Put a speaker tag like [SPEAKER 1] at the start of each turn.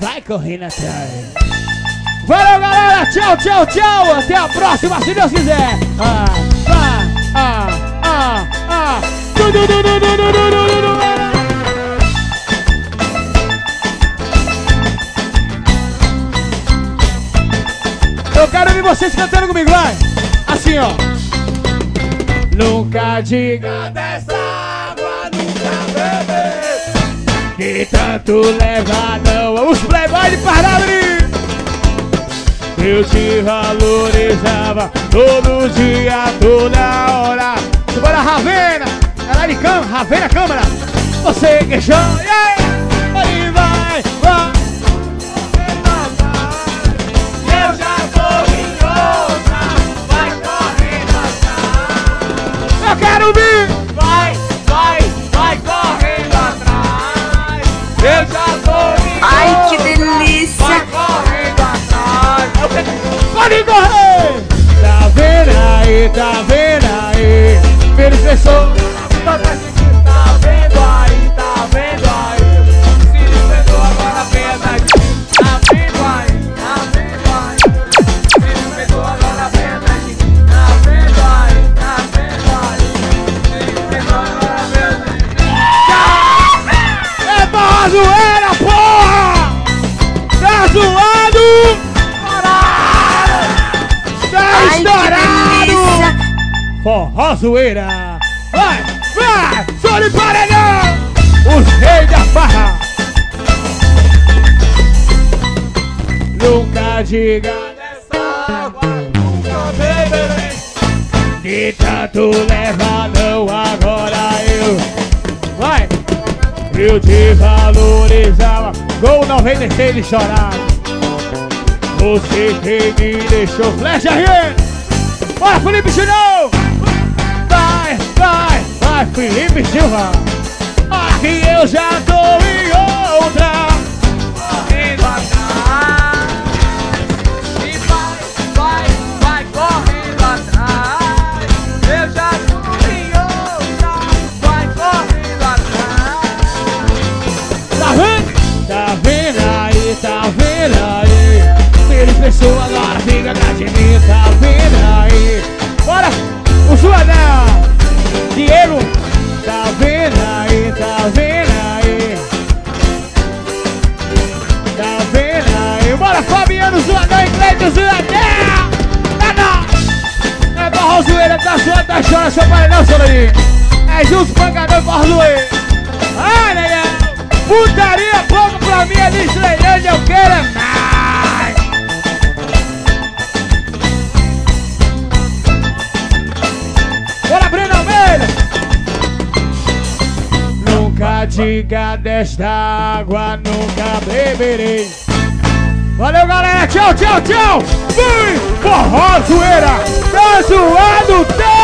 [SPEAKER 1] vai correndo atrás. Valeu, galera, tchau, tchau, tchau. Até a próxima, se Deus quiser. Eu quero ouvir vocês cantando comigo, vai. Assim, ó. Nunca diga dessa água, nunca beber, que tanto leva não. Os playboy de Parnabri. Eu te valorizava todo dia, toda hora. Bora, Ravena, ela de cama, Ravena Câmara. Você queixou, yeah! Aí vai, vai. Eu já tô em outra, vai correndo atrás. Eu quero ouvir. Vai, vai, vai correndo atrás. Eu já tô em outra.
[SPEAKER 2] Ai, que delícia.
[SPEAKER 1] Vai correndo atrás. Pode correr. Tá vendo aí, tá vendo aí. Vendo pessoa. Tá vendo aí, tá vendo aí. Se despertou agora pena. Tá vendo aí, tá vendo aí. Se despertou agora pena. Tá vendo aí, tá vendo aí. Se despertou agora pena. É barra zoeira, porra! Tá zoado! Tá estourado! Forró zoeira! Vai, vai! Sou de paredão! Os reis da farra! Nunca diga dessa água, nunca beberei. De tanto leva não, agora eu. Vai! Eu te valorizava com 96 de chorar. Você quem me deixou. Flecha aí! Bora, Felipe Silva! Vai, vai, vai, Felipe Silva! Aqui eu já tô em outra. Correndo atrás. E vai, vai, vai correndo atrás. Eu já tô em outra. Vai correndo atrás. Tá vendo? Tá vendo aí, tá vendo aí. Ele pensou agora, fica atrás de mim, tá vendo aí? Bora! O Joanão! Diego! Tá vendo aí, tá vendo aí? Tá vendo aí? Bora, Fabiano, Joanão e Cleiton, Joanão! É barra zoeira, tá suando, tá chorando, seu pai não, seu Daí! É junto, pancador, barra zoeira! Ai, negão! Putaria pouco pra mim, é de Estreilândia, eu quero é mais! Bora, Breno Almeida! Nunca diga desta água, nunca beberei. Valeu, galera! Tchau, tchau, tchau! Fui! Forró zoeira! Tá zoado, tá!